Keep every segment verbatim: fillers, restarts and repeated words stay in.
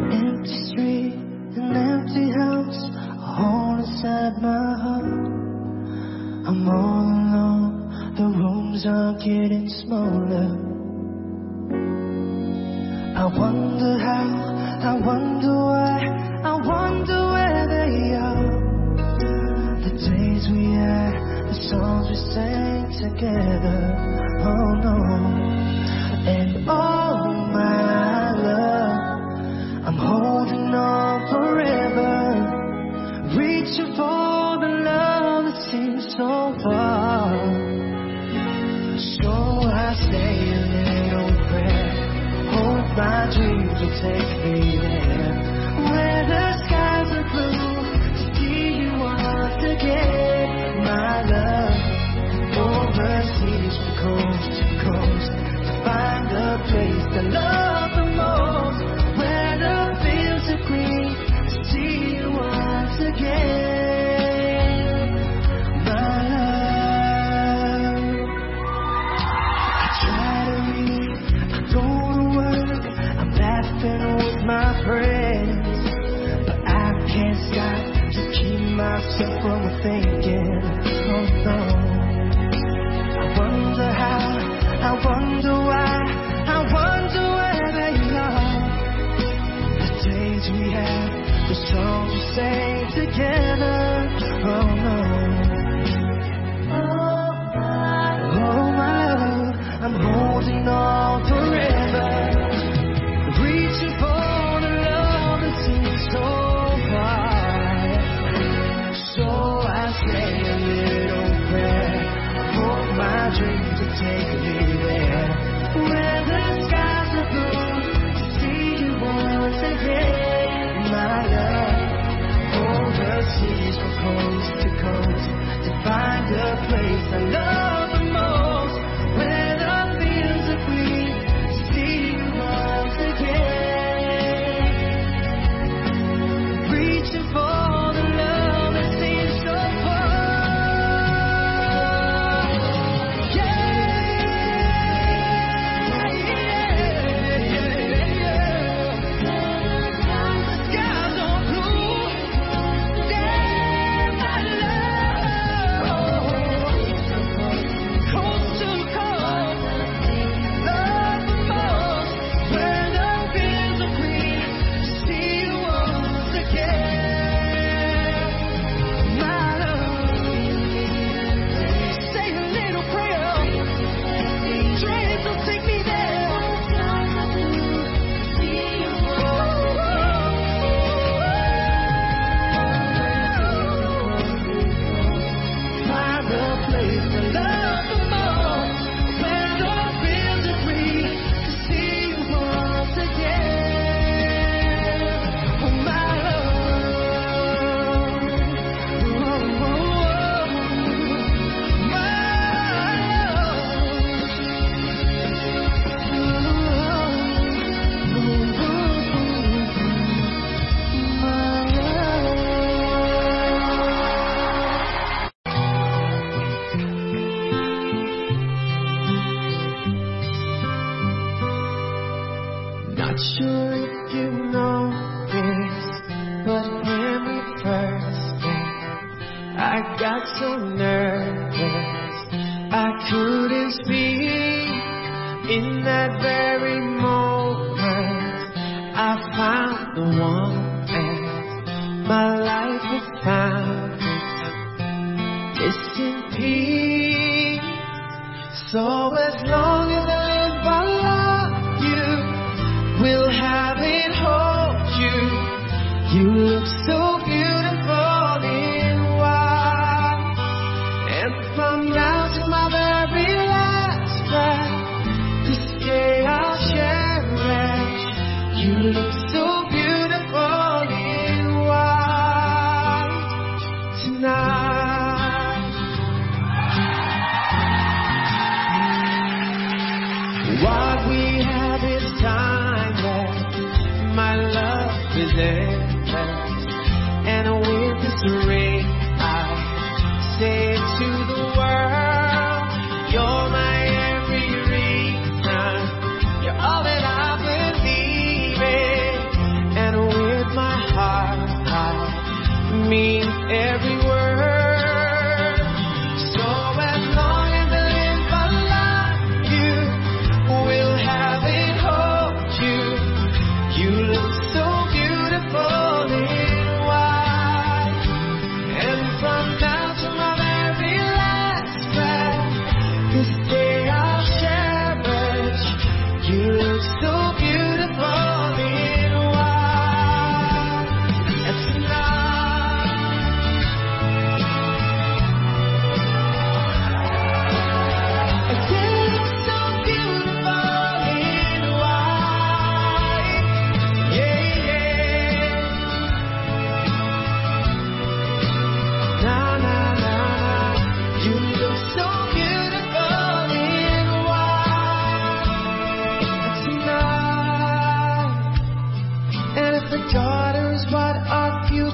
Empty street, an empty house, a hole inside my heart. I'm all alone, the rooms are getting smaller. I wonder how, I wonder why, I wonder where they are. The days we had, the songs we sang together. Oh no. And oh my love, I'm holding on forever, reaching for the love that seems so far. So I say a little prayer, hope my dreams will take me there, where the skies are blue, to see you once again, my love. Overseas from coast to coast, to find a place I love the most, where the fields are green, to see you once again, my love. I try to read, I go to work, I'm laughing with my friends, but I can't stop to keep myself from thinking, oh no. I wonder how, I wonder why, I wonder where they are. The days we had, the songs we sang together. Oh no. Oh my love, I'm holding on forever, reaching for the love that seems so far. So I say a little prayer, my dreams to take me there, where the skies are blue, to see you once again, my love. Overseas from coast to coast, to find a place I love the most, where the fields are green, to see you once again, reaching for the love that seems so far. Not sure if you know this, but when we first met, I got so nervous I couldn't speak. In that very moment, I found the one that my life had found its in peace. So as long as I live, I love you, will have it, hold you. You look so beautiful in white, and from now to my very last breath, this day I'll cherish. You look so beautiful in white tonight. What we have is timeless. My love is endless, and with this ring I say to the world, you're my every reason, you're all that I believe in. And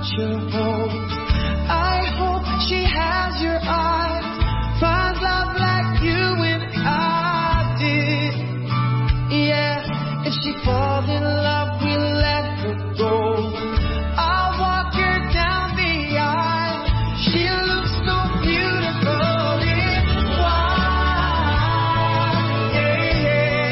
your hopes. I hope she has your eyes, finds love like you and I did. Yeah, if she falls in love, we'll let her go. I'll walk her down the aisle. She looks so beautiful in white. Yeah,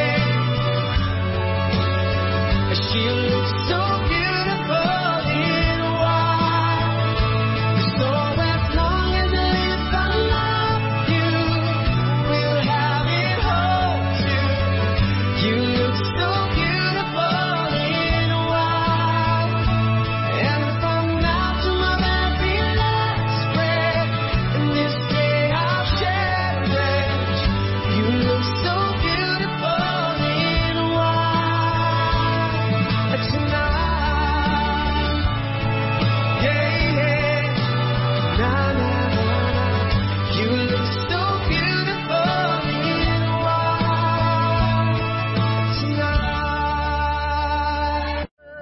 yeah. She looks so beautiful in white. So as long as I live, I love you. We'll have it all too. You look so beautiful in white. And from now to my very last breath, and this day I'll cherish. You look so beautiful in white tonight. Yeah, yeah. Na na na na. You look so beautiful in white tonight.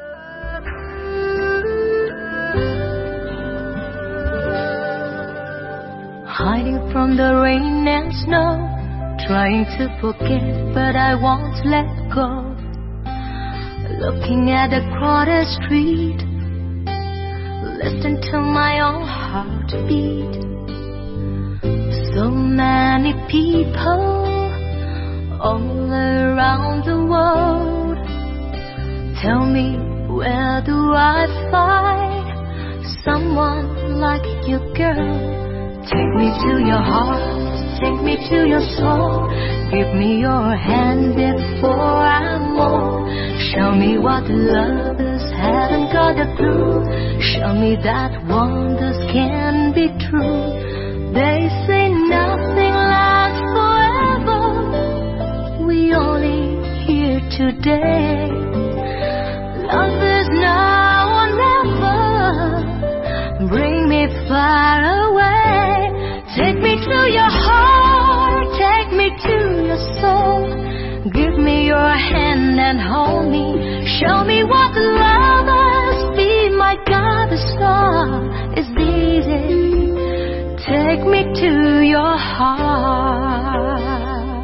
Hiding from the rain and snow, trying to forget, but I won't let go. Looking at the crowded street, listen to my own heart beat. So many people all around the world. Tell me, where do I find someone like you, girl? Take me to your heart, take me to your soul. Give me your hand before I'm old. Show me what lovers haven't got a clue. Show me that wonders can be true. They say nothing lasts forever. We only here today. Love is now or never. Bring me far away. Take me to your heart, take me to your soul. Give me your hand and hold me. Show me what lovers be. My God, the star is easy. Take me to your heart.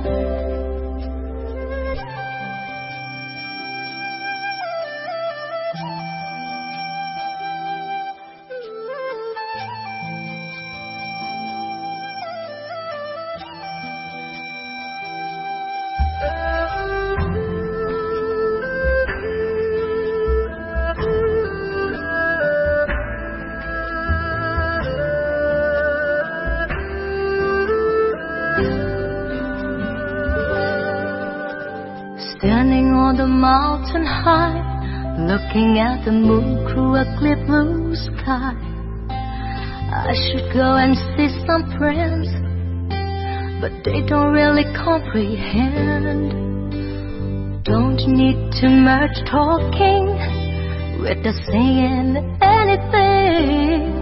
Standing on the mountain high, looking at the moon through a clear blue sky. I should go and see some friends, but they don't really comprehend. Don't need too much talking with the saying anything.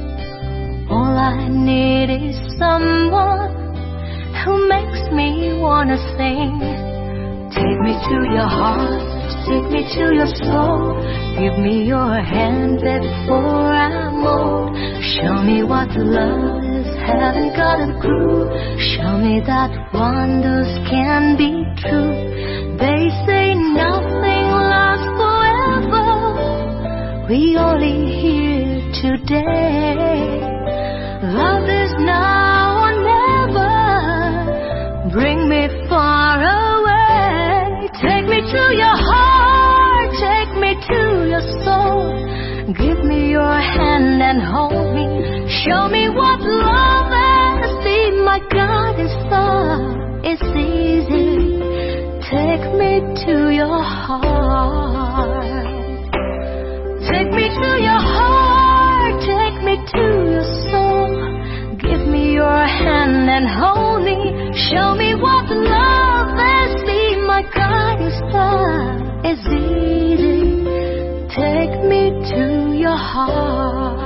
All I need is someone who makes me wanna sing. Take me to your heart, take me to your soul. Give me your hand before I'm old. Show me what love is, haven't got a clue. Show me that wonders can be true. They say nothing lasts forever. We only here today. Love is now or never. Bring me far away. Take me to your heart, take me to your soul. Give me your hand and hold me. Show me what love is. See, my God, is love. It's easy. Take me to your heart. Take me to your heart, take me to your soul. Give me your hand and hold me. Show me what love is. See, my God, is love. It's easy. Take me to your heart.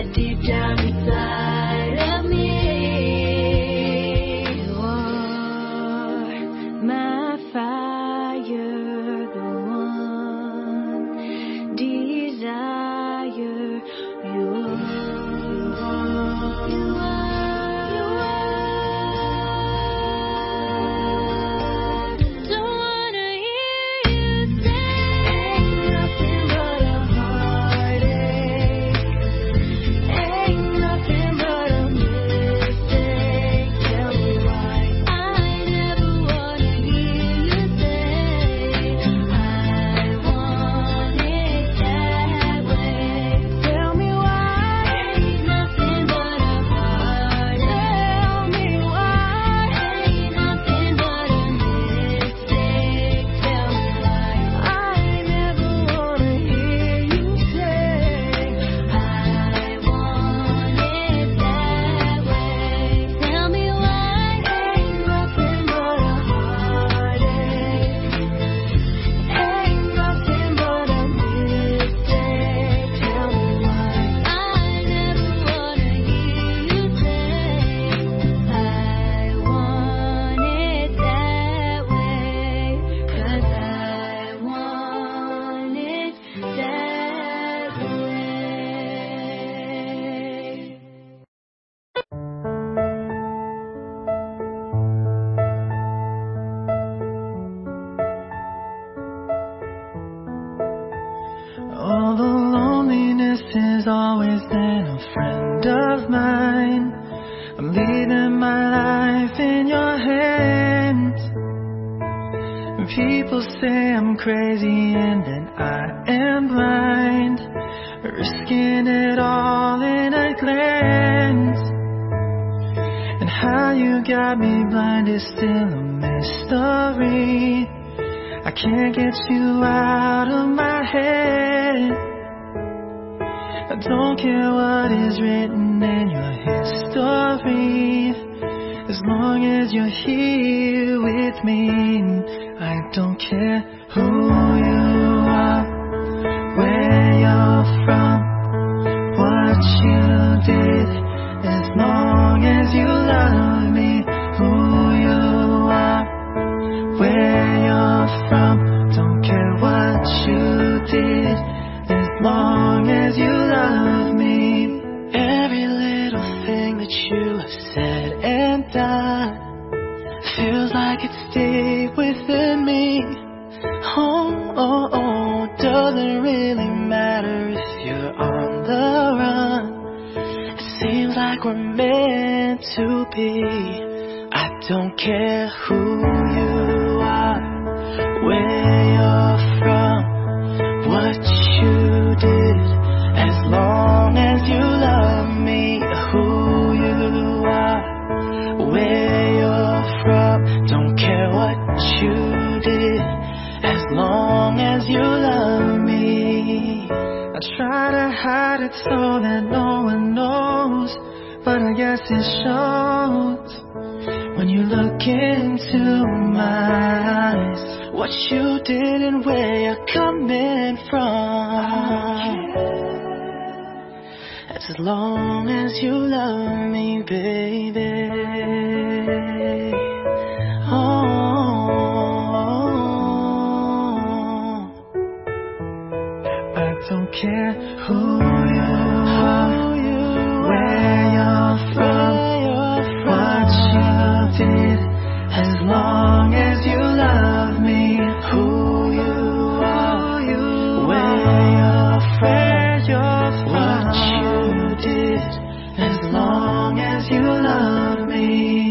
deep down inside of me. You are my fire, the one desire. You are, you are, you are. Don't wanna hear you say ain't nothing but a heartache. Ain't nothing but a mistake. Tell me why. I never wanna hear you say I want it that way. Tell me why. Ain't nothing but a heartache. Tell me why. Ain't nothing but a mistake. Tell me why. I never wanna hear you say I want it that way. Tell me why. Ain't nothing but a heartache. Ain't nothing but a mistake. Tell me why. I never wanna hear you say I want it that way. 'Cause I want it that way. All the loneliness has always been a friend of mine. I'm leaving my life in your hands. People say I'm crazy and that I am blind, risking it all in a glance. And how you got me blind is still a mystery. I can't get you out of my head. I don't care what is written in your history, as long as you're here with me. I don't care who you are, where you're from, what you did, as long as you love me. Who you are, where you're from, don't care what you did, as long as you love me. Every little thing that you have said and done feels like it's deep within me. Oh, oh, oh, doesn't really matter if you're on the run. It seems like we're meant to be. I don't care who you are, where you're from, what you did, as long as you love me. Who you are, where you're from, don't care what you did, as long as you love me. I try to hide it so that no one knows, but I guess it shows when you look into my eyes, what you did and where you're coming from. As long as you love me, baby. Oh, I don't care who you are, where you're from, what you did, as long as you love me. Who you are, where you're from, what you did, as long as you love me.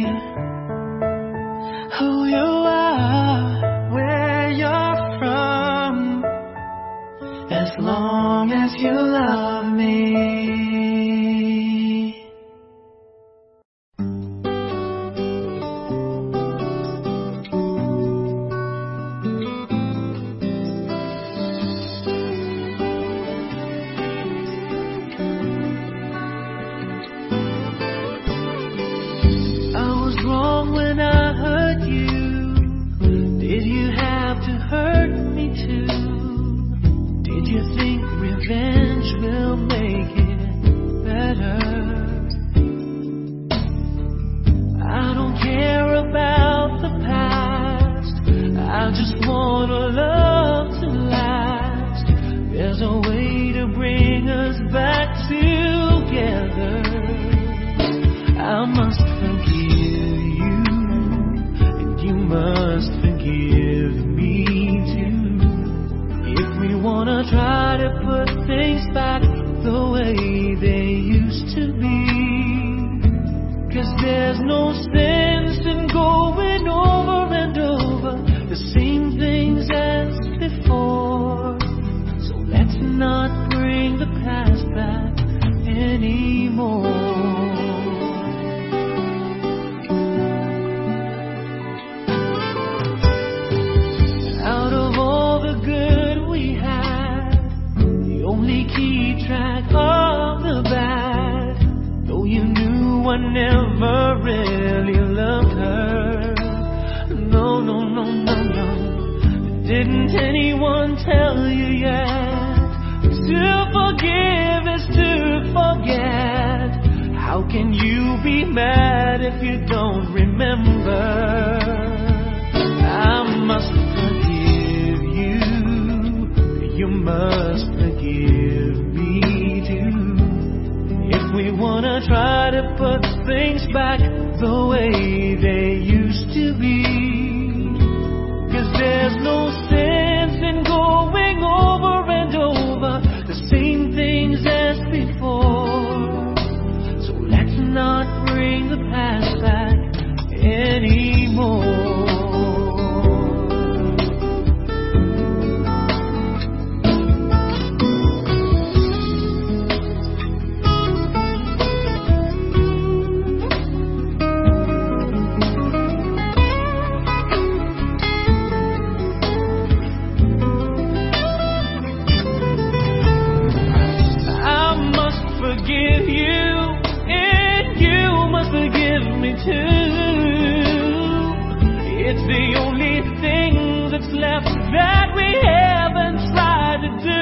must forgive you, and you must forgive me too. If we wanna try to put things back the way they used to be, 'cause there's no sense in going over and over the same things as before. So let's not bring the past back anymore. Out of all the good we had, you only keep track of the bad. Though you knew I never really loved her. No, no, no, no, no. Didn't anyone tell you yet? To forgive is to forget. How can you be mad if you don't remember? I must forgive you, you must forgive me too. If we wanna try to put things back the way they used to be, 'cause there's no sense in going over and over the same things as before. So let's not bring the past back anymore. It's the only thing that's left that we haven't tried to do.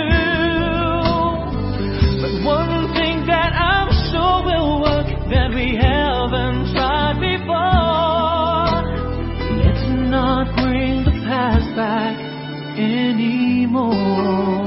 But one thing that I'm sure will work that we haven't tried before. Let's not bring the past back anymore.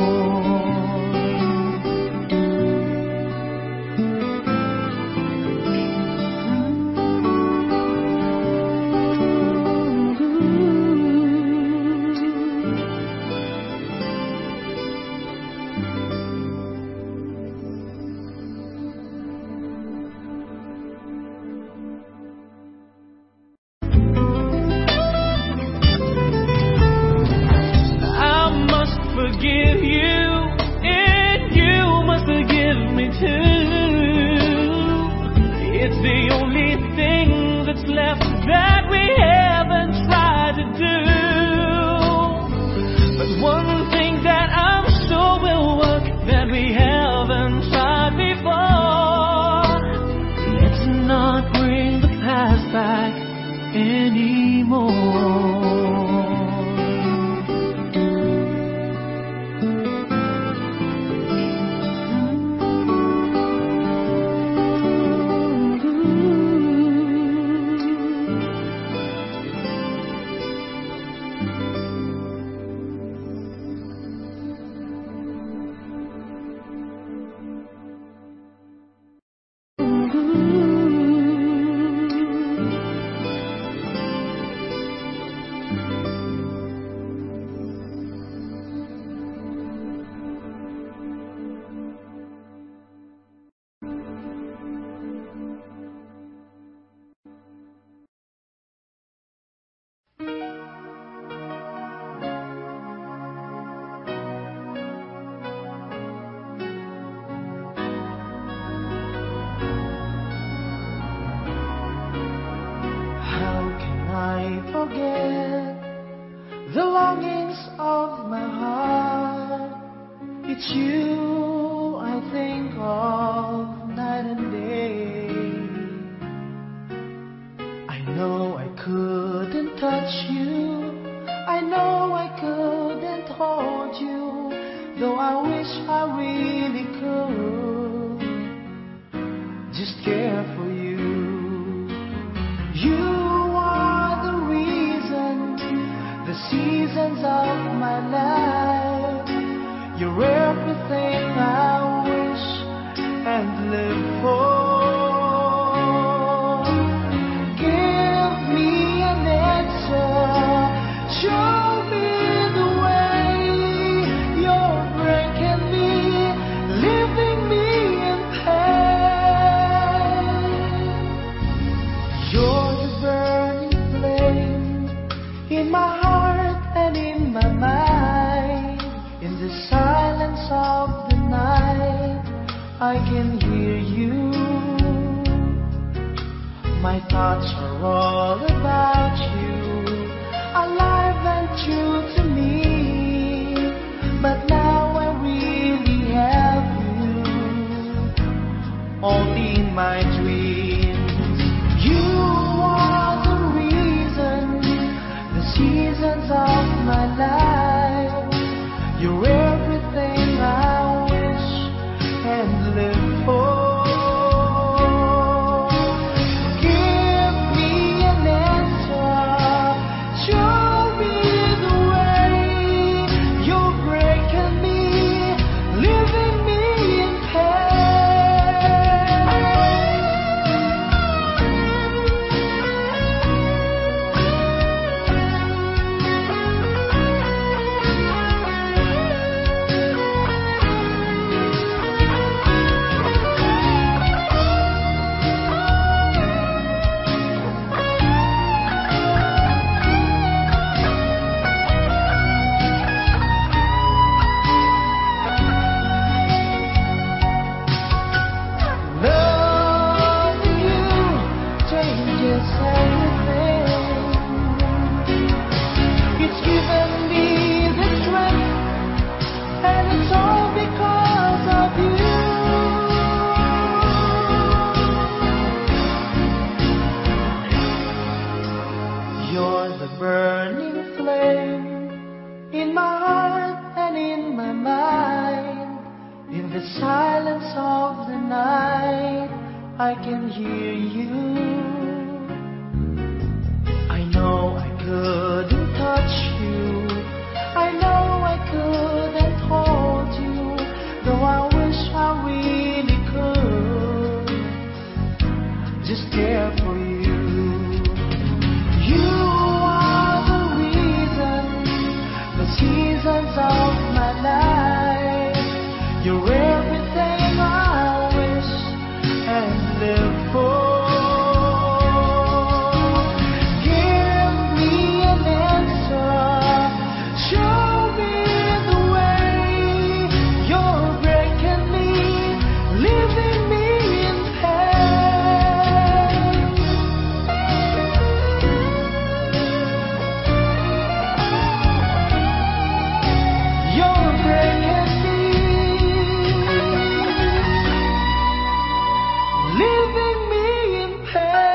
Forgive you, and you must forgive me too. It's the only thing that's left that we haven't tried to do. But one thing that I'm sure will work that we haven't tried before. Let's not bring the past back anymore. Forget the longings of my heart. It's you I think of night and day. I know I couldn't touch you, I know I couldn't hold you, though I wish I really could just care for you. You seasons of my life, you're everything I wish and live for. hear you. My thoughts are all about you, alive and true to me. But now I really have you, only in my dreams. You are the reason, the seasons of my life. You're everything I wish and live for. I can hear you. I know I couldn't touch you, I know I couldn't hold you, though I wish I really could just care for you. You are the reason, the seasons of my life. You're everything I wish and live for. Give me an answer, show me the way. You're breaking me, leaving me in pain. You're breaking me, leaving me in pain.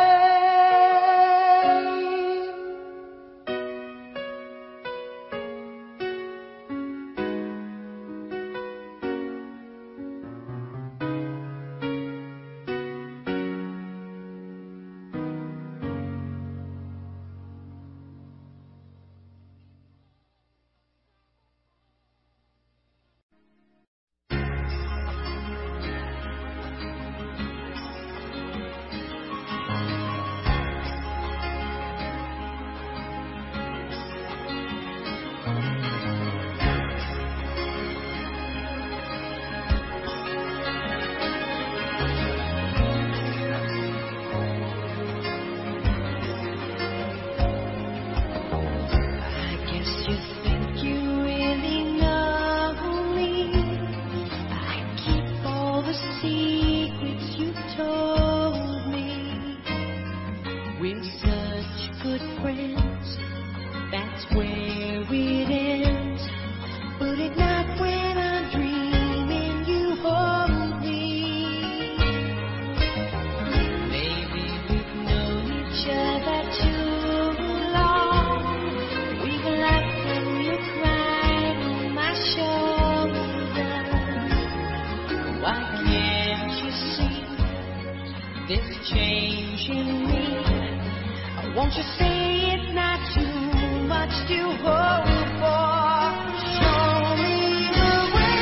Won't you say it's not too much to hope for? Show me the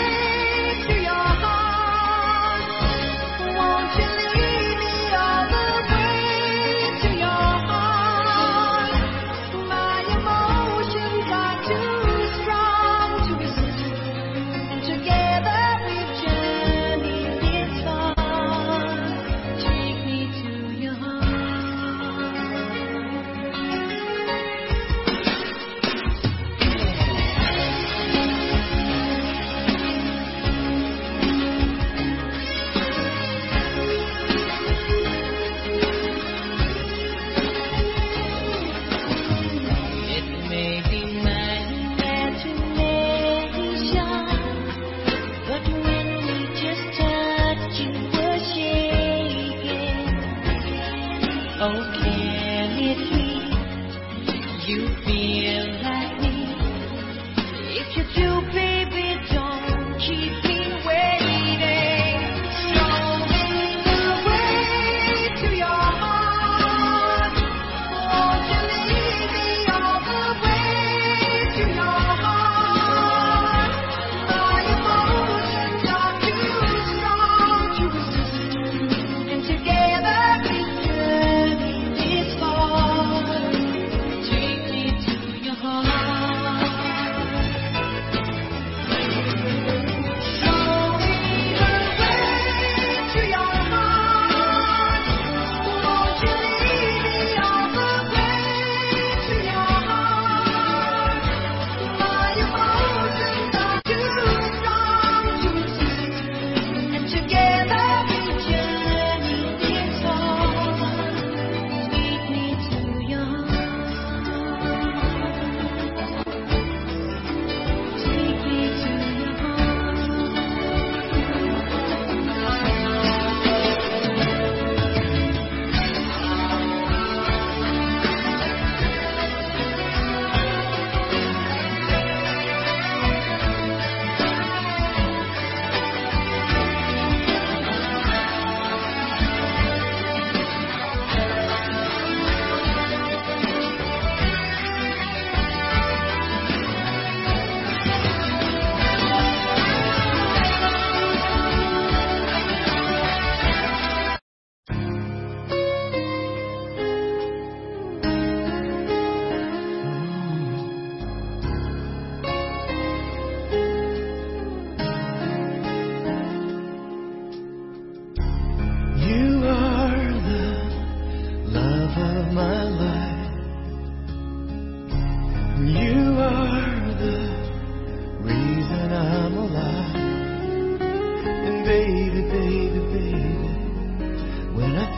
way to your heart. Won't you lead me all the way to your heart? My emotions are too strong to resist. Together we've journeyed this far. Take me to your heart.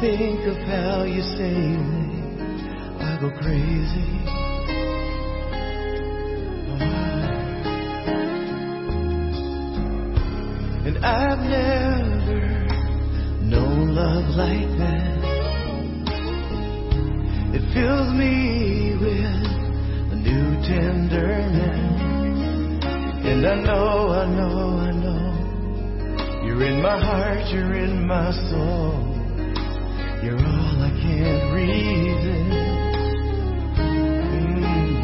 think of how you save me, I go crazy. Oh. And I've never known love like that. It fills me with a new tenderness. And I know, I know, I know, you're in my heart, you're in my soul. You're all I can't resist. Mm.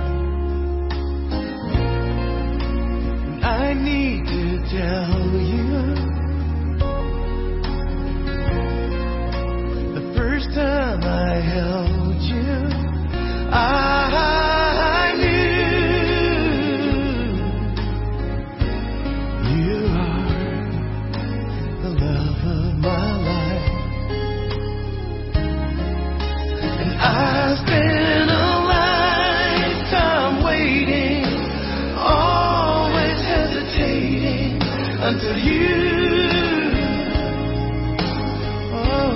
I need to tell you, the first time I held you, I knew you are the love of my life. I spent a lifetime waiting, always hesitating until you. Oh.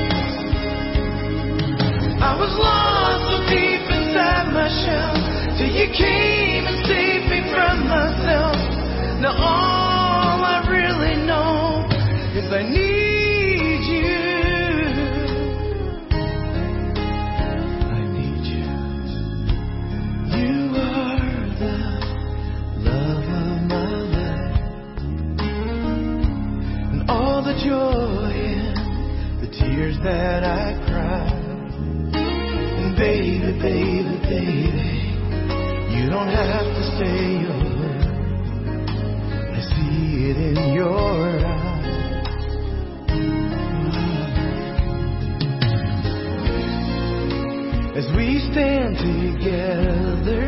I was lost so deep inside my shell till you came and saved me from myself. Now all I really know is I need you. Joy and the tears that I cried. And baby, baby, baby, you don't have to say a word. I see it in your eyes. As we stand together,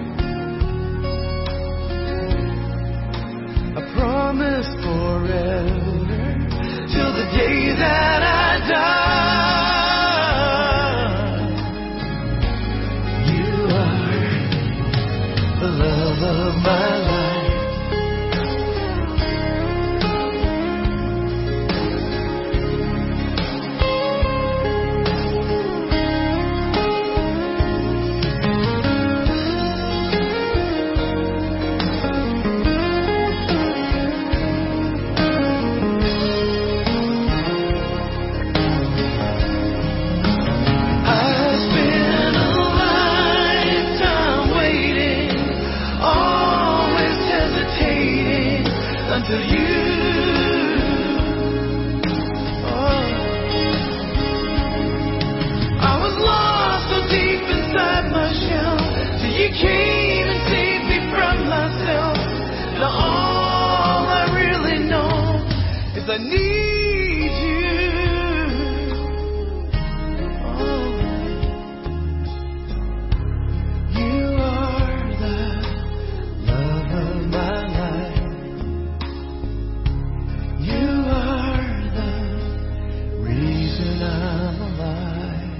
I promise forever, till the day that I die. You are the love of my life. Until you, oh, I was lost so deep inside my shell till you came and saved me from myself. Now all I really know is I need you. Oh, you are the love of my life. I'm alive.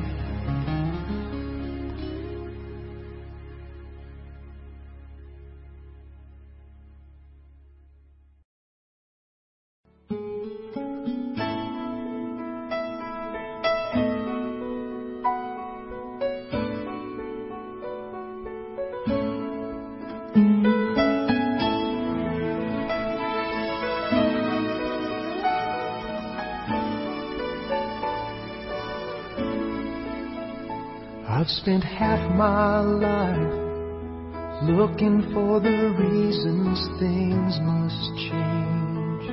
I've spent half my life looking for the reasons things must change,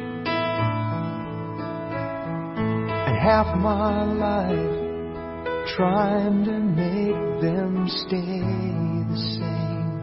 and half my life trying to make them stay the same.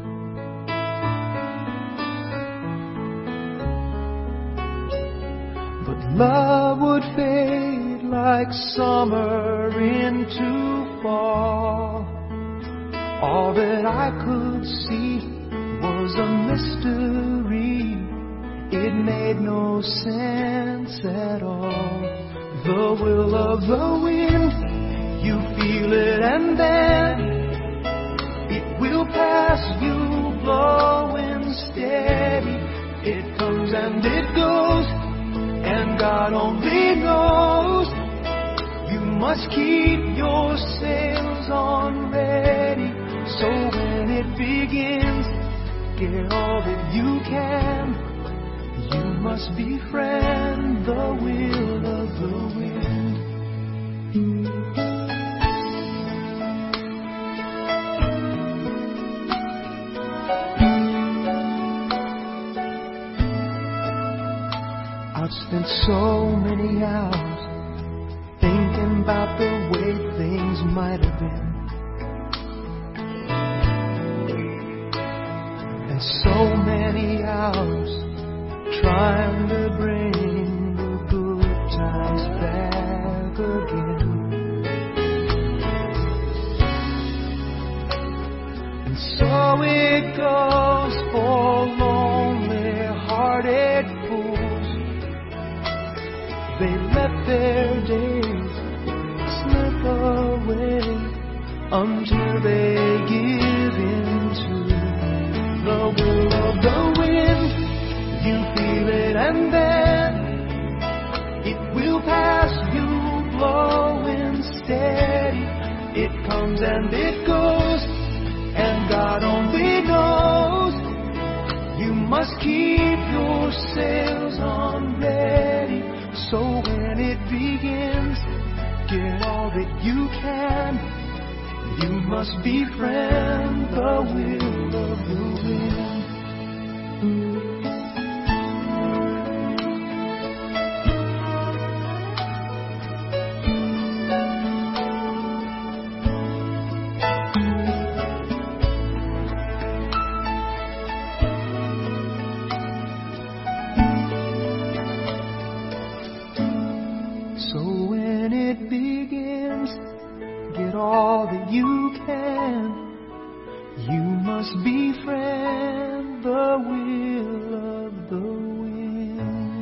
But love would fade like summer into fall. All that I could see was a mystery. It made no sense at all. The will of the wind, you feel it and then it will pass you, blowing steady. It comes and it goes, and God only knows. You must keep your sails on ready, so when it begins, get all that you can. You must befriend the will of the wind. I've spent so many hours thinking about the way things might have been, and so many hours trying to bring the good times back again. And so it goes for lonely-hearted fools. They let their days slip away until they give in to the will of the wind. You feel it and then it will pass you, blowing steady. It comes and it goes, and God only knows. You must keep your sails on ready, so when it begins, get all that you can. You must befriend the will of the wind. So when it begins, get all that you can. You must befriend the will of the wind.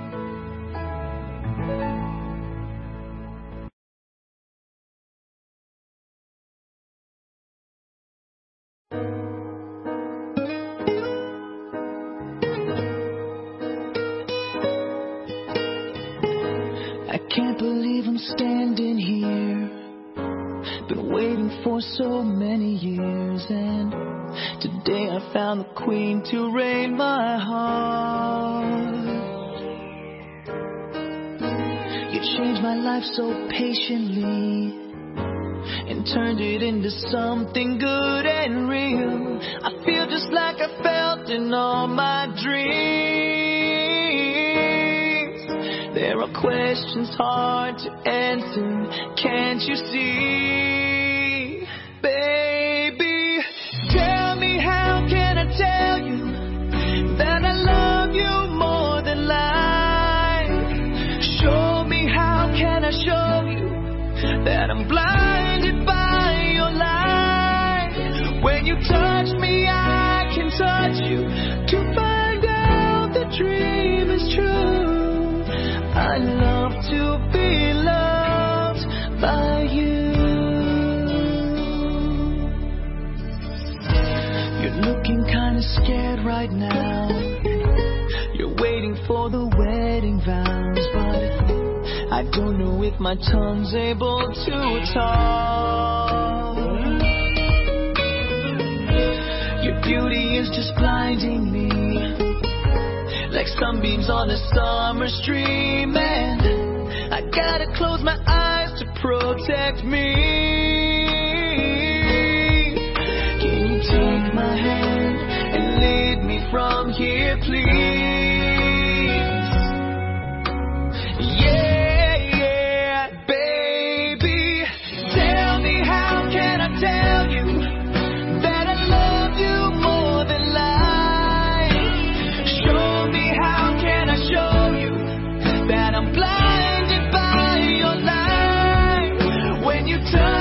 I can't believe I'm standing here. Been waiting for so many years, and today I found the queen to reign my heart. You changed my life so patiently and turned it into something good and real. I feel just like I felt in all my dreams. There are questions hard to answer, can't you see? Baby, tell me, how can I tell you that I love you more than life? Show me, how can I show you that I'm blinded by your light? When you touch me, I can touch you to find out the dream is true. I love to be loved by you. You're looking kinda scared right now. You're waiting for the wedding vows, but I don't know if my tongue's able to talk. Your beauty is just blinding me, like sunbeams on a summer stream, and I gotta close my eyes to protect me. Can you take my hand and lead me from here, please? Yeah, yeah, baby, tell me, how can I tell you that I love you more than life? Show me, how can I show you that I'm blinded by your light? When you touch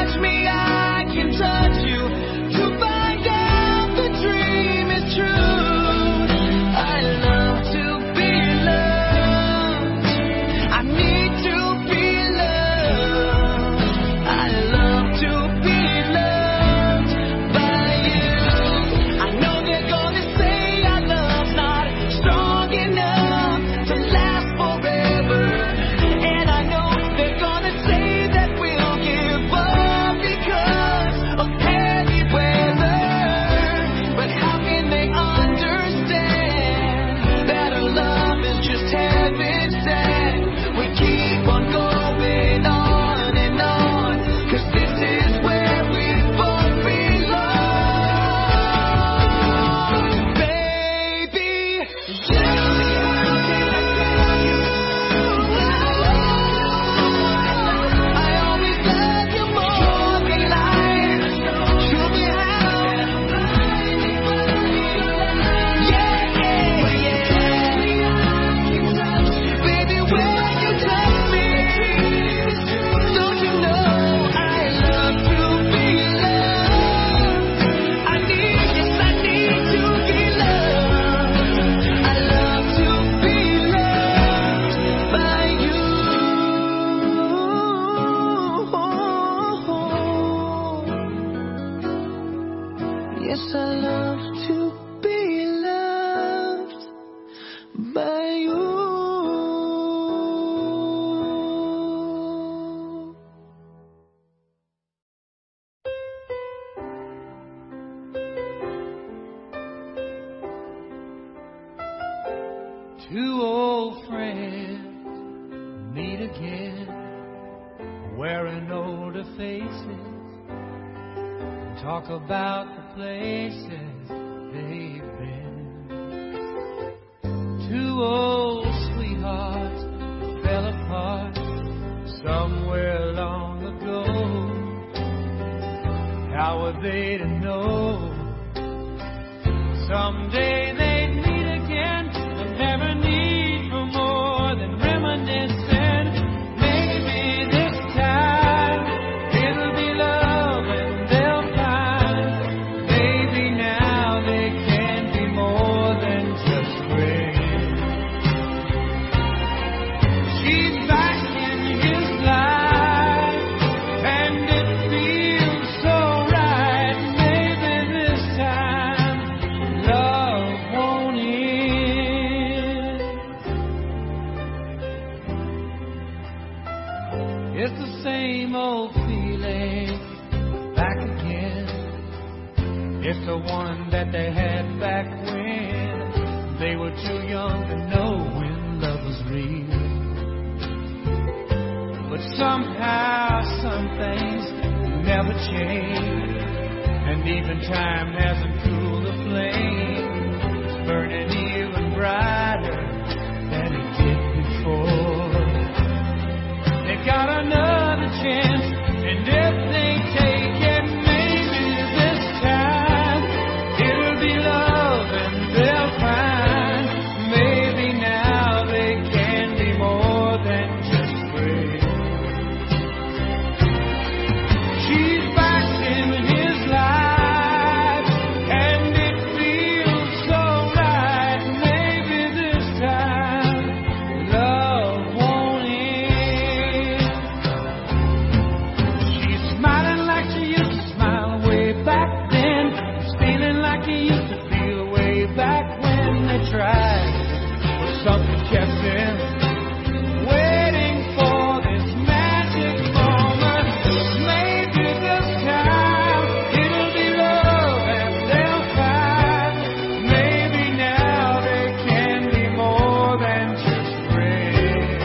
Two old friends meet again, wearing older faces, talk about the places they've been. Two old sweethearts fell apart somewhere long ago. How were they to know someday they'd meet again? There's never need for more than reminiscing. Maybe this time it'll be love and they'll find. Maybe now they can be more than just friends. She's back in his life and it feels so right. Maybe this time love won't end. It's the same old feeling back again. It's the one that they had back when they were too young to know when love was real. But somehow some things never change, and even time hasn't cooled the flame. It's burning even brighter than it did before. They got another chance, and if they take it, maybe this time it'll be love and they'll find. Maybe now they can be more than just friends. She's back in his life, and it feels so right. Maybe this time love won't end. She's smiling like she used to smile way back then. She's feeling like he used to feel way back when they tried. But something kept them waiting for this magic moment. Maybe this time it'll be love and they'll find. Maybe now they can be more than just friends.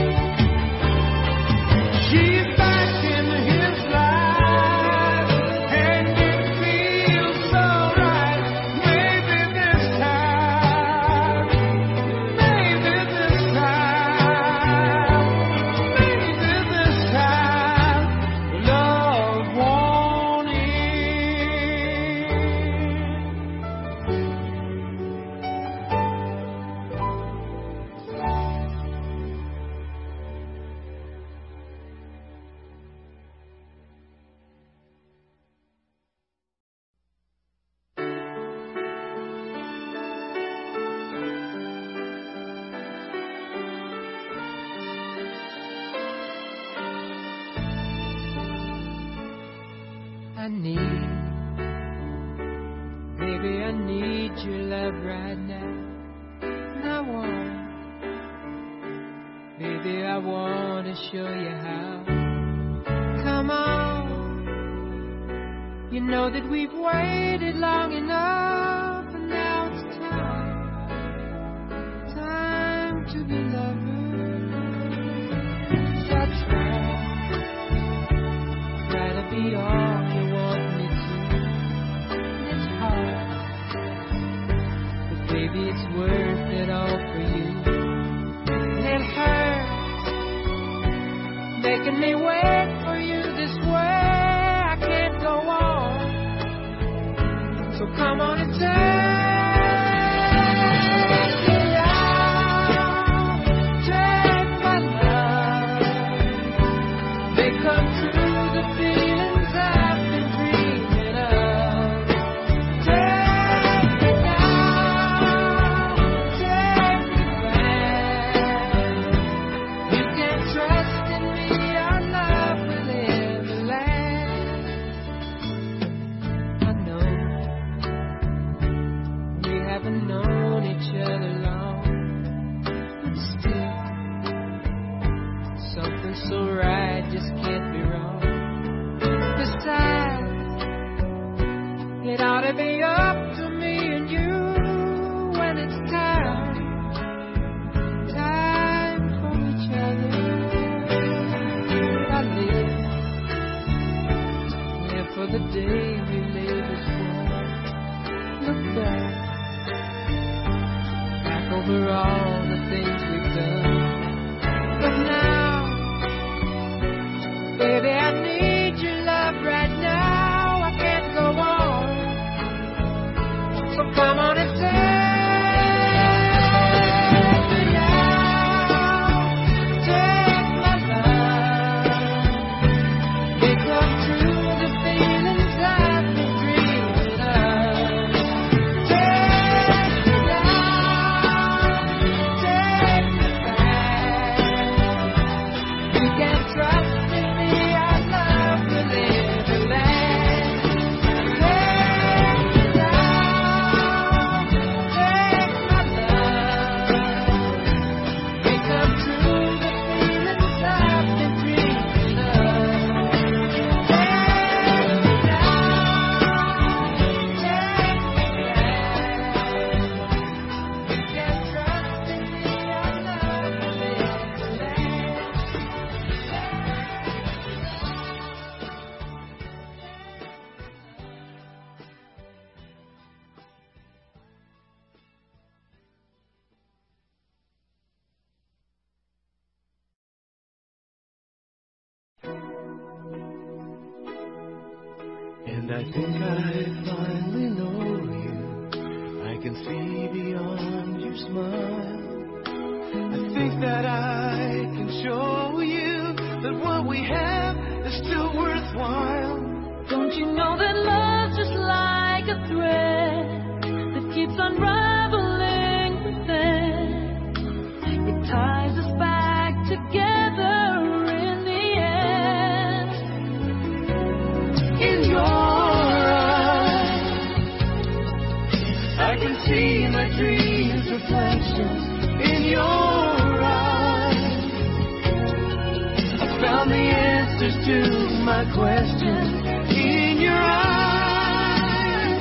She's back in his life, and it feels so right. Maybe this time, maybe this time, maybe this time, love won't end. I need, baby, I need your love right now. And I want, baby, I want to show you how. Come on, you know that we've waited long enough, and now it's time, time to be lovers. That's right, gotta be all you want me to. It's hard, but baby, it's worth it all for you. And it hurts making me wait for you this way. I can't go on, so come on and take me out, take my love, make come true the feelings I've been dreaming of. Take me down, take me back. You can trust in me, our love will ever last. I know we haven't known each other long, but still something so right just can't be wrong. the day we made this world. Look back, back over all the things we've done. But now, baby, I need your love right now. I can't go on. So come on and take me now. Take my love. Make come true the feelings I've been dreaming of. Take me now. Take me back. You can trust in me. Our love will live and last. Take me now. Take my love. Make come true the feelings I've been dreaming of. Take me now. Take me back. You can trust in me. Our love will live and And I think I finally know you. I can see beyond your smile. I think that I can show you that what we have is still worthwhile. Don't you know that love's just like a thread that keeps unraveling within? It ties us back together in the end. In your eyes, I can see my dreams' reflections. In your eyes, I found the answers to my questions. In your eyes,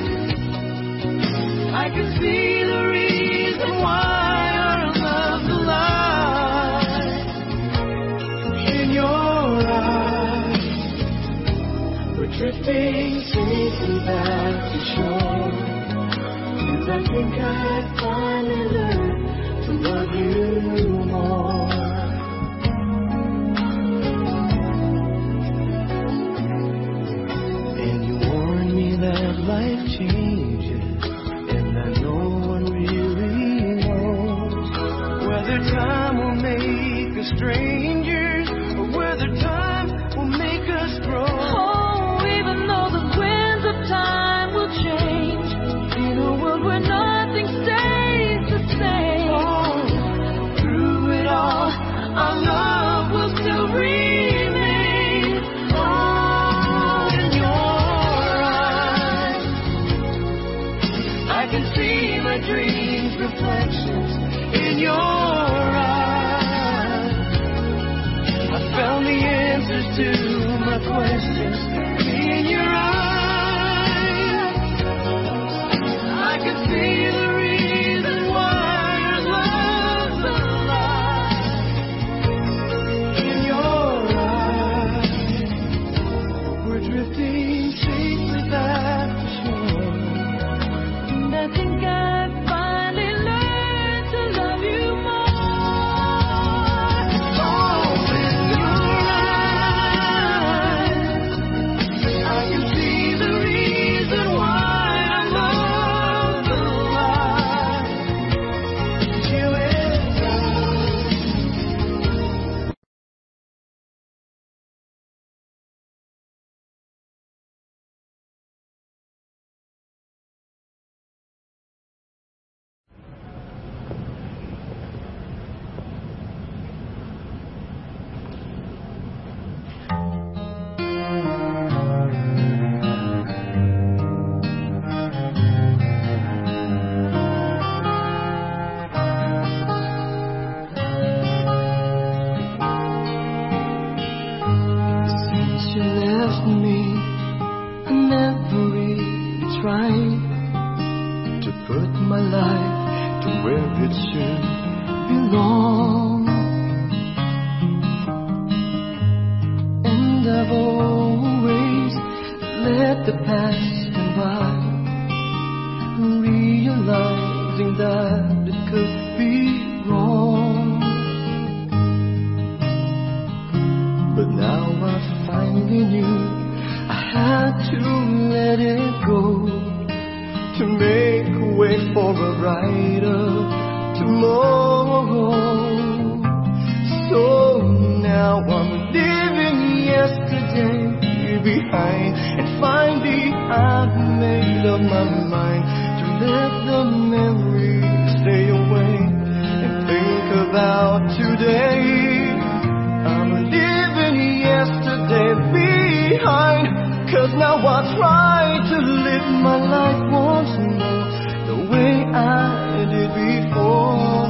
I can see the reason why our love's alive. In your eyes, we're drifting safely back to shore. And I think I finally learned to love you more. And you warned me that life changes, and I know one really knows whether time will make us strangers or whether time will make us grow. Oh, even though the winds of time will change, in a world where nothing stays the same. Oh, through it all, our love will still remain. Oh, in your eyes, I can see my dreams' reflections. In your eyes, I found the answers to my questions. In your eyes, I can see the reason why our love's alive. In your eyes, we're drifting safely back to shore. And I think I finally learned to love you more. Oh, in your eyes, I can see the reason why our love's alive. You and I. Since you left me, I never really tried to put my life to where it should belong. And I've always let the passing by, realizing that it could be wrong. But now I finally knew I had to let it go to make way for a brighter tomorrow. So now I'm leaving yesterday behind, and finally I've made up my mind to let the memories stay away and think about today. I'm leaving yesterday behind, 'cause now I try to live my life once more the way I did before.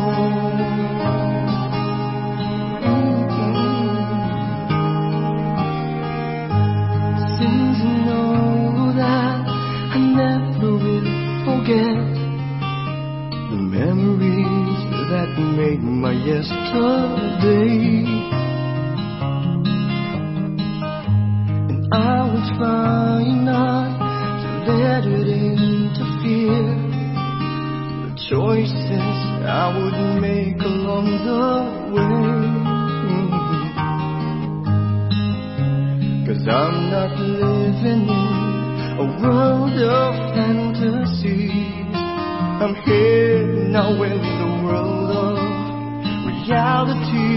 Since I know that I never will forget the memories that made my yesterday. I will try not to let it interfere the choices I would make along the way. 'Cause I'm not living in a world of fantasies. I'm here now in the world of reality.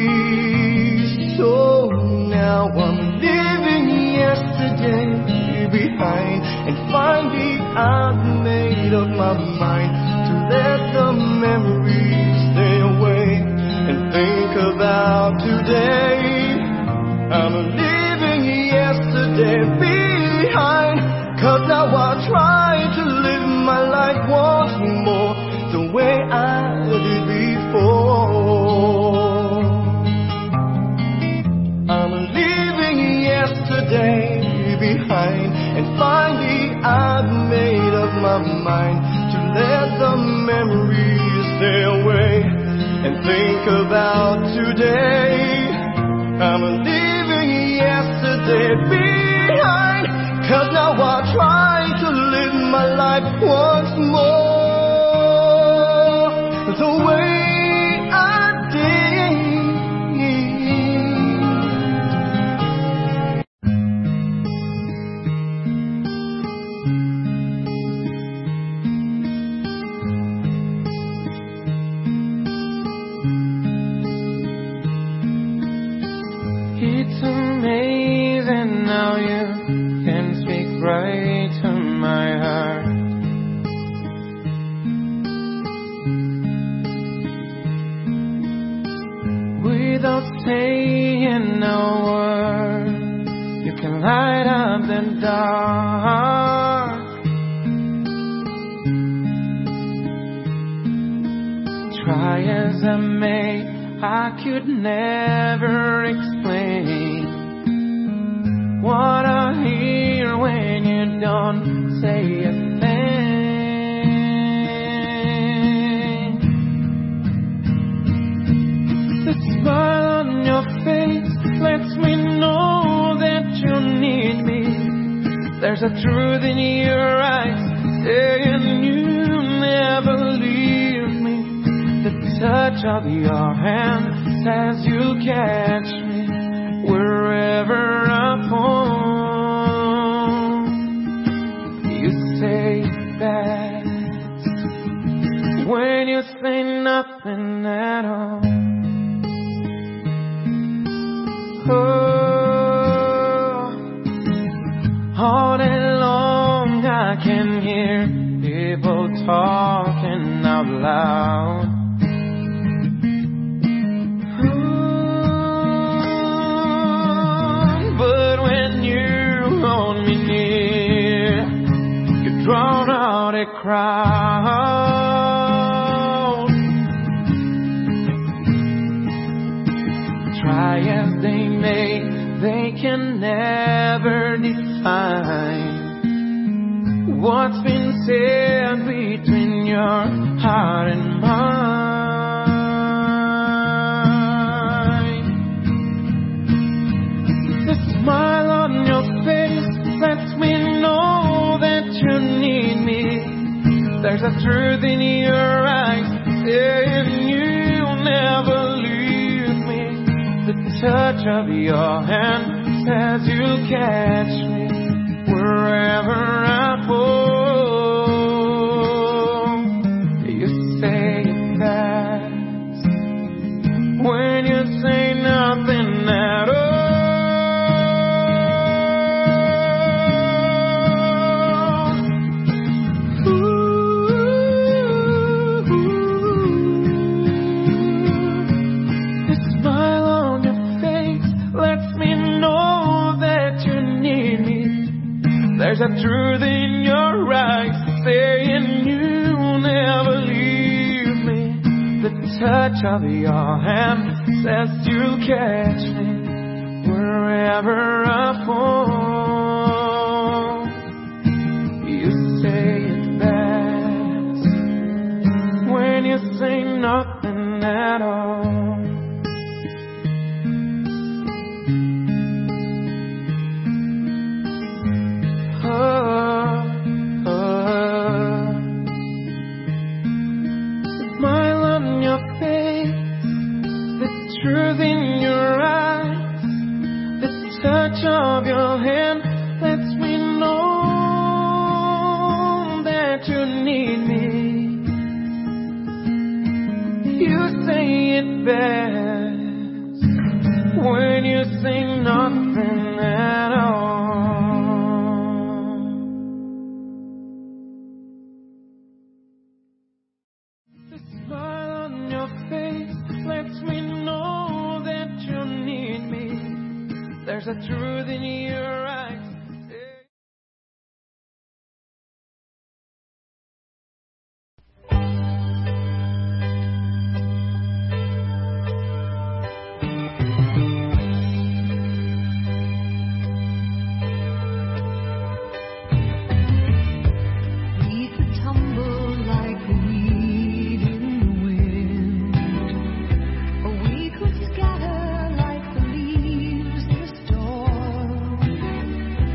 So now I'm living yesterday behind, and finally I've made up my mind to let the memories stay away and think about today. I'm leaving yesterday behind, 'cause now I try to live my life once more the way I did before. I'm leaving yesterday behind, and finally I've made up my mind to let the memories stay away and think about today. I'm leaving yesterday behind, 'cause now I try to live my life once more the way I did. It's amazing how you can speak right to my heart. Without saying a word, you can light up the dark. Try as I may, I could never explain what I hear when you don't say a thing. The smile on your face lets me know that you need me. There's a truth in your eyes saying you never leave me. The touch of your hand says you'll catch me wherever I fall. You say best when you say nothing at all. Oh, all day long I can hear people talking out loud. Drown out a crowd. Try as they may, they can never define what's been said between your heart and mine. The smile on your face lets me know that you need me. There's a truth in your eyes saying you'll never leave me. The touch of your hand says you'll catch me wherever I fall. You say it best when you say nothing at all. There's a truth in your eyes saying you'll never leave me. The touch of your hand says you'll catch me wherever I fall. You say it best when you say nothing at all. Truth in your eyes, the touch of your hand lets me know that you need me. You say it best when you say nothing at all. The smile on your face lets me know you need me. There's a truth in your eyes. We could tumble like a weed in the wind, or we could scatter like the leaves in a storm.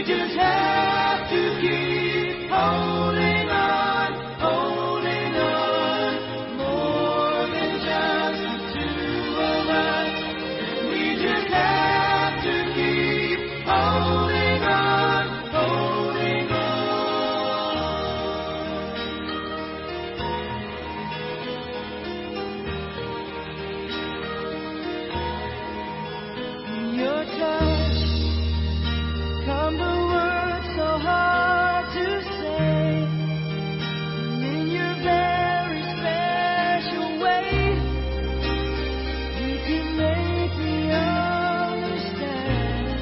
just have to keep holding on, holding on. More than just the two of us. We just have to keep holding on, holding on. Your touch, come the words so hard to say. In your very special way, you can make me understand.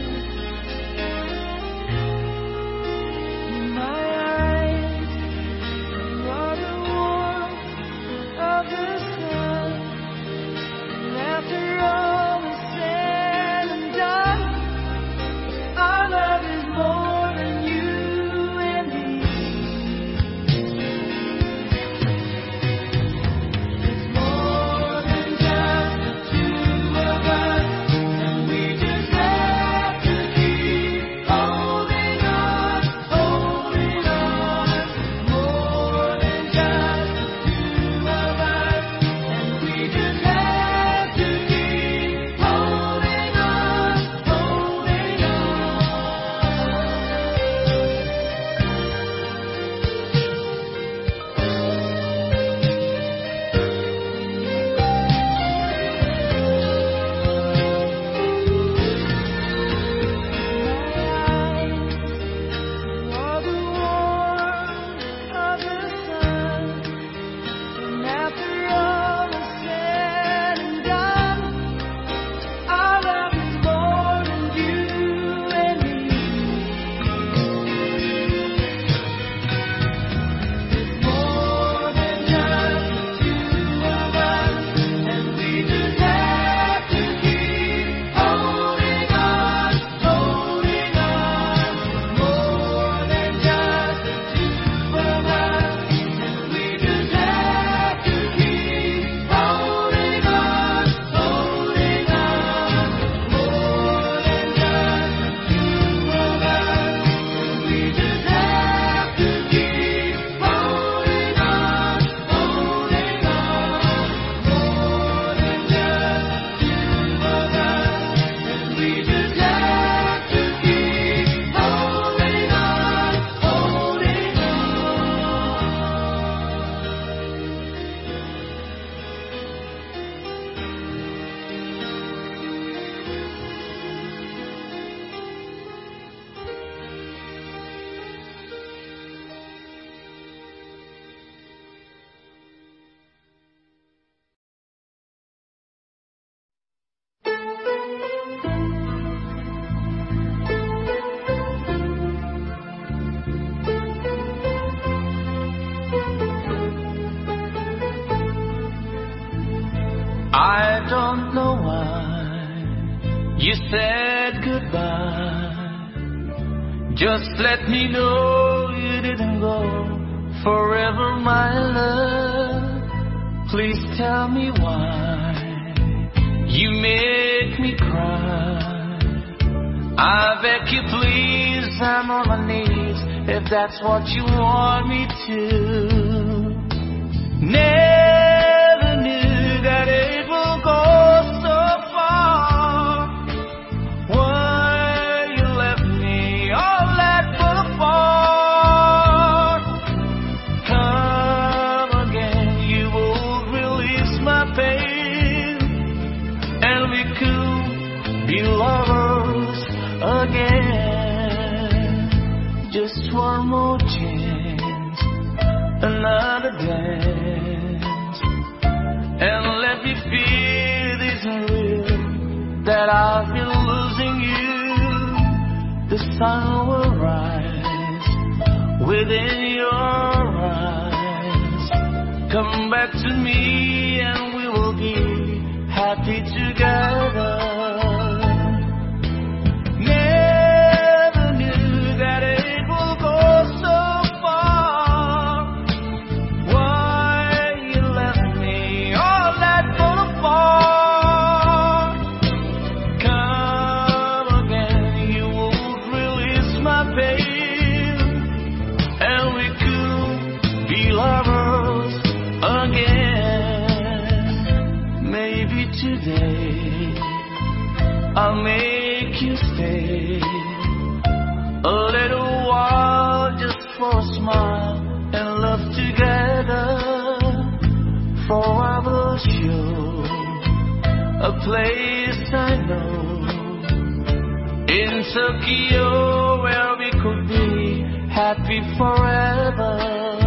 In my eyes, you are the warmth of the sun. And after all is said and done, our love is more than you and me. It's more than just the two of us, and we just have to keep holding on, holding on. More than just the two of us, and we just have to keep holding on, holding on. You're the warmth of the sun, and after all is said and done, our love is more than you and me. It's more than just the two of us, and we just have to keep holding on, holding on. More than just the two of us, and we just have to keep holding on, holding on. More than just the two of us, and we just have to keep holding on, holding on. More than just the two of us, and we just have to keep holding on, holding I don't know why you said goodbye. Just let me know you didn't go forever, my love. Please tell me why you make me cry. I beg you, please, I'm on my knees if that's what you want me to. Never knew that it will go so far. Why you left me all that far apart? Come again, you will release my pain, and we could be lovers again. Just one more chance, another dance, and let me feel this real, that I've been losing you. The sun will rise within your eyes. Come back to me and we will be happy together. Never knew that it will go so far. Why you left me all that far apart? Come again, you won't release my pain, maybe today I'll make you stay a little while just for a smile and love together. For I will show a place I know in Tokyo where we could be happy forever.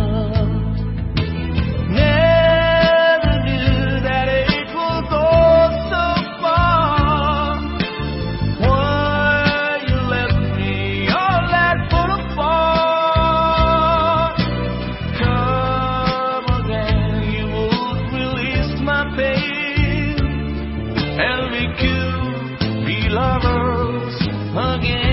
Never knew that it would go so far. Why you left me all that put apart? Come again, you would release my pain, and we could be lovers again.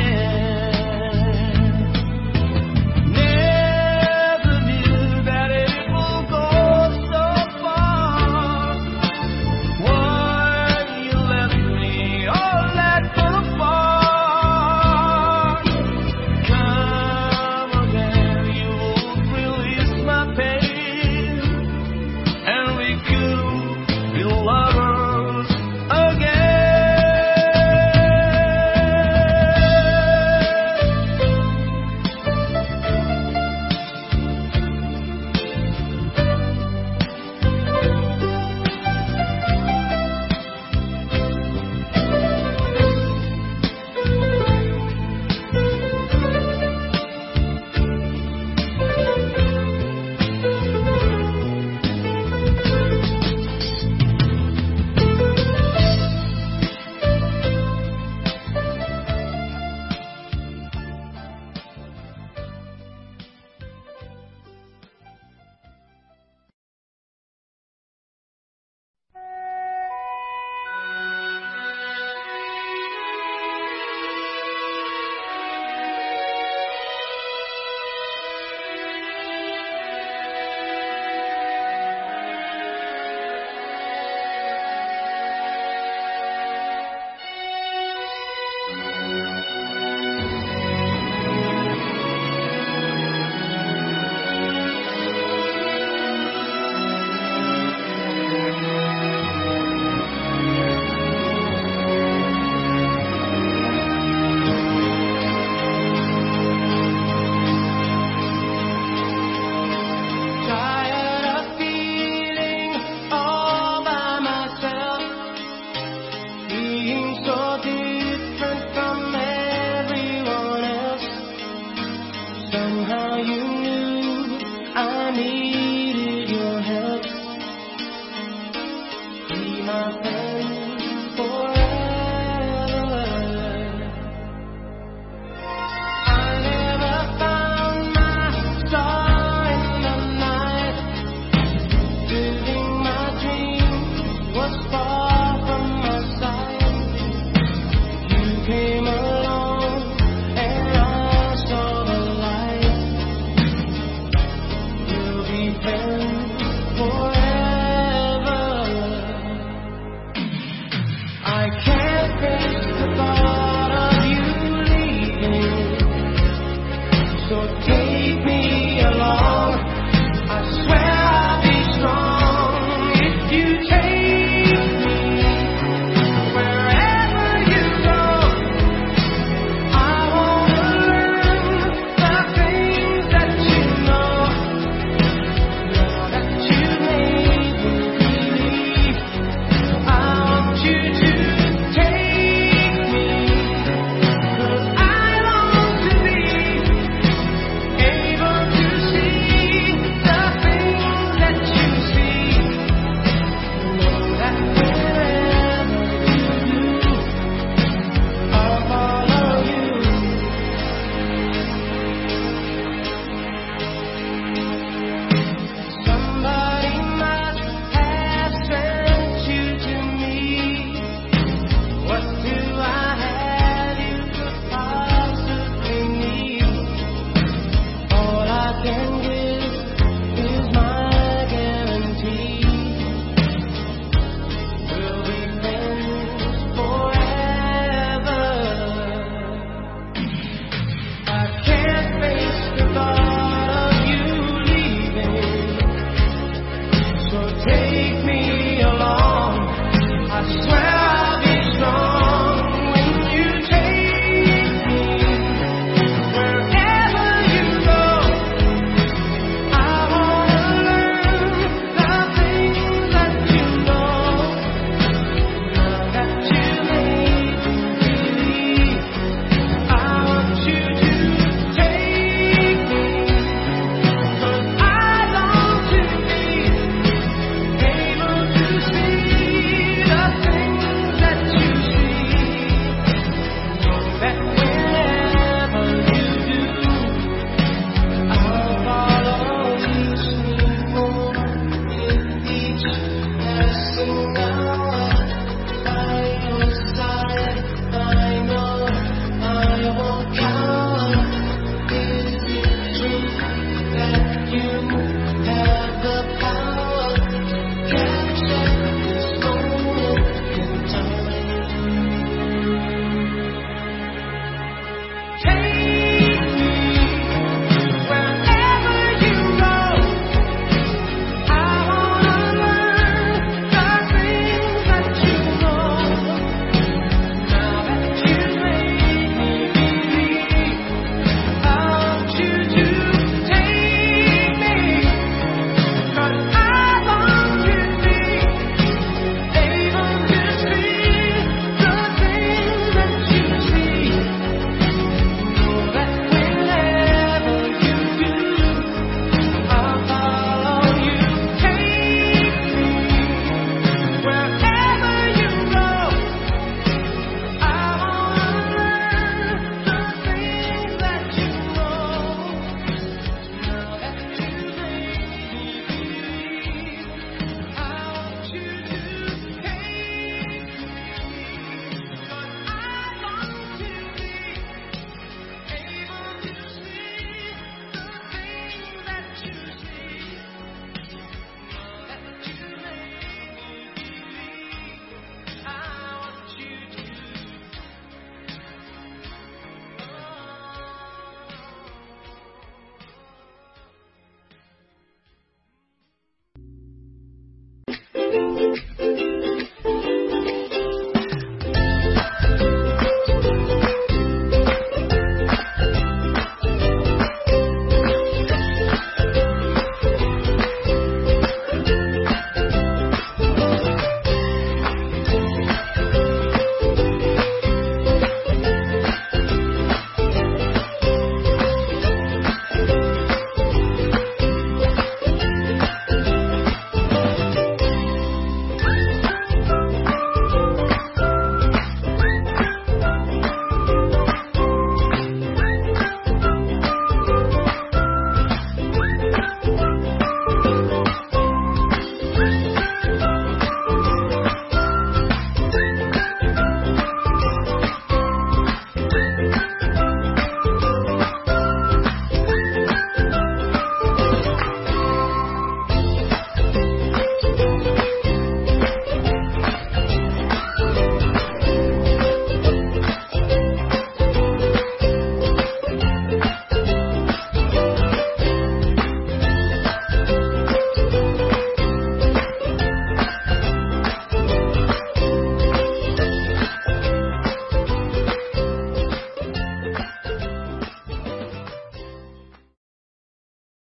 I needed your help. Be my friend.